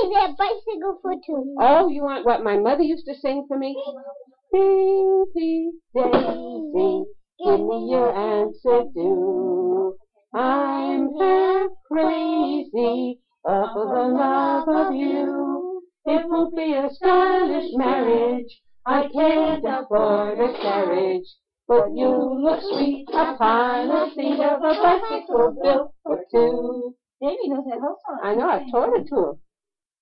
play that bicycle for two. Oh, you want what my mother used to sing for me? Daisy, Daisy, give me your answer due. I'm half crazy for the love of you. It won't be a stylish marriage. I can't afford a carriage. But you look sweet upon the seat of a bicycle built for two. Davy knows that whole song. I know, I've taught it to him.